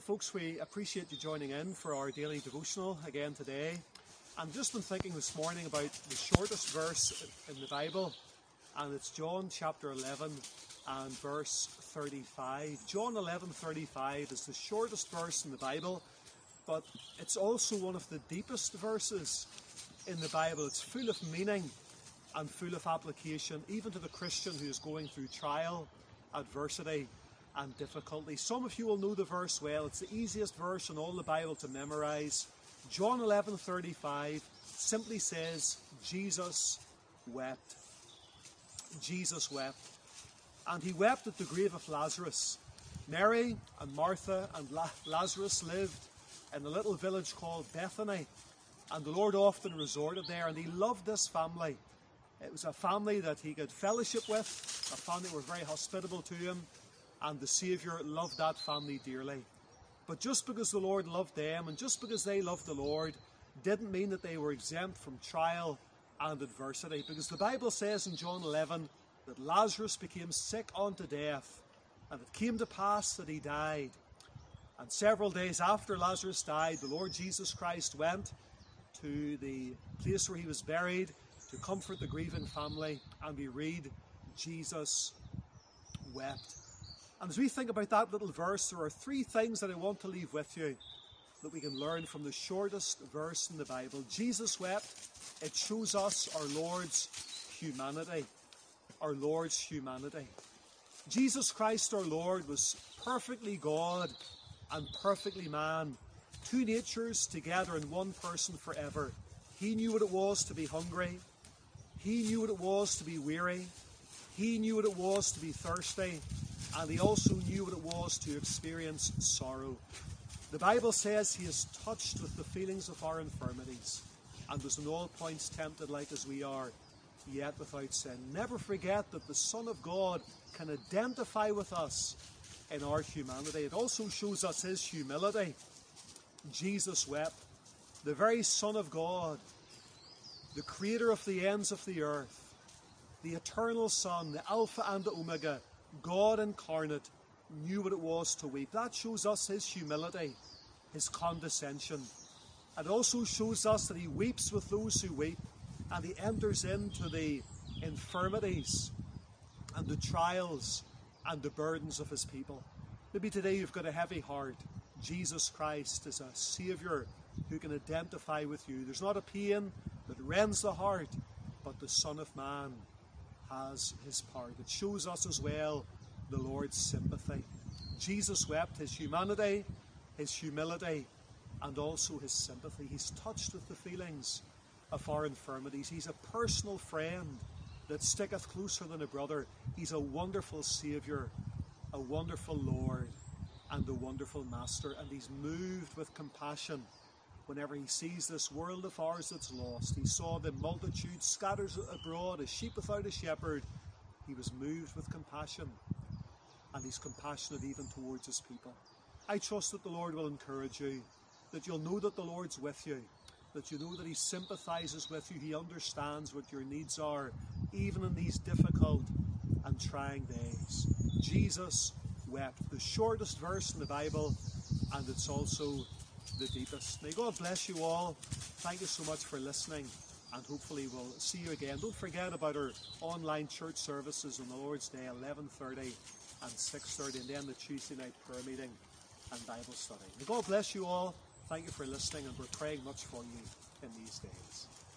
Well, folks, we appreciate you joining in for our daily devotional again today. I've just been thinking this morning about the shortest verse in the Bible, and it's John chapter 11 and verse 35. John 11:35 is the shortest verse in the Bible, but it's also one of the deepest verses in the Bible. It's full of meaning and full of application, even to the Christian who is going through trial, adversity and difficulty. Some of you will know the verse well. It's the easiest verse in all the Bible to memorize. John 11:35 simply says, Jesus wept. Jesus wept. And he wept at the grave of Lazarus. Mary and Martha and Lazarus lived in a little village called Bethany, and the Lord often resorted there, and he loved this family. It was a family that he could fellowship with, a family that were very hospitable to him, and the Saviour loved that family dearly. But just because the Lord loved them, and just because they loved the Lord, didn't mean that they were exempt from trial and adversity. Because the Bible says in John 11 that Lazarus became sick unto death, and it came to pass that he died. And several days after Lazarus died, the Lord Jesus Christ went to the place where he was buried to comfort the grieving family, and we read, Jesus wept. And as we think about that little verse, there are three things that I want to leave with you that we can learn from the shortest verse in the Bible. Jesus wept. It shows us our Lord's humanity. Our Lord's humanity. Jesus Christ our Lord was perfectly God and perfectly man. Two natures together in one person forever. He knew what it was to be hungry. He knew what it was to be weary. He knew what it was to be thirsty. And he also knew what it was to experience sorrow. The Bible says he is touched with the feelings of our infirmities and was in all points tempted like as we are, yet without sin. Never forget that the Son of God can identify with us in our humanity. It also shows us his humility. Jesus wept. The very Son of God, the creator of the ends of the earth, the eternal Son, the Alpha and the Omega, God incarnate, knew what it was to weep. That shows us his humility, his condescension. It also shows us that he weeps with those who weep, and he enters into the infirmities and the trials and the burdens of his people. Maybe today you've got a heavy heart. Jesus Christ is a Saviour who can identify with you. There's not a pain that rends the heart, but the Son of Man has his part. It shows us as well the Lord's sympathy. Jesus wept, his humanity, his humility, and also his sympathy. He's touched with the feelings of our infirmities. He's a personal friend that sticketh closer than a brother. He's a wonderful Saviour, a wonderful Lord, and a wonderful Master. And he's moved with compassion whenever he sees this world of ours that's lost. He saw the multitude scattered abroad, as sheep without a shepherd. He was moved with compassion, and he's compassionate even towards his people. I trust that the Lord will encourage you, that you'll know that the Lord's with you, that you know that he sympathizes with you, he understands what your needs are, even in these difficult and trying days. Jesus wept. The shortest verse in the Bible, and it's also the deepest. May God bless you all. Thank you so much for listening, and hopefully we'll see you again. Don't forget about our online church services on the Lord's Day, 11:30 and 6:30, and then the Tuesday night prayer meeting and Bible study. May God bless you all. Thank you for listening, and we're praying much for you in these days.